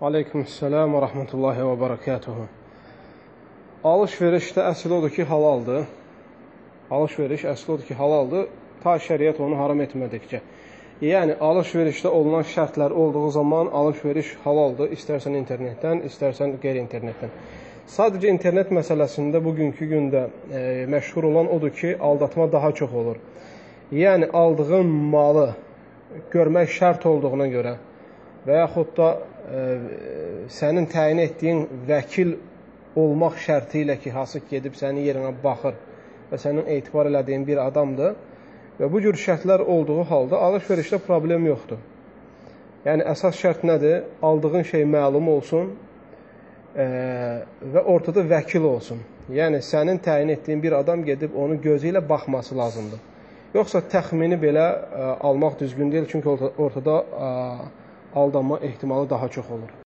Aleykümselam və rəhmətullahi və bərəkətuhu. Alış-verişdə əsl odur ki, halaldır. Alış-veriş əsl odur ki, halaldır. Ta şəriət onu haram etmədikcə. Yəni, alış-verişdə olunan şərtlər olduğu zaman alış-veriş halaldır. İstərsən internetdən, istərsən qeyri-internetdən. Sadəcə internet məsələsində bugünkü gündə məşhur olan odur ki, aldatma daha çox olur. Yəni, aldığın malı görmək şərt olduğuna görə və yaxud da sənin təyin etdiyin vəkil olmaq şərti ilə ki, hansı gedib sənin yerinə baxır və sənin etibar elədiyin bir adamdır və bu cür şərtlər olduğu halda alış-verişdə problem yoxdur. Yəni, əsas şərt nədir? Aldığın şey məlum olsun və ortada vəkil olsun. Yəni, sənin təyin etdiyin bir adam gedib onu gözü ilə baxması lazımdır. Yoxsa təxmini belə almaq düzgün deyil, çünki ortada aldanma ehtimalı daha çox olur.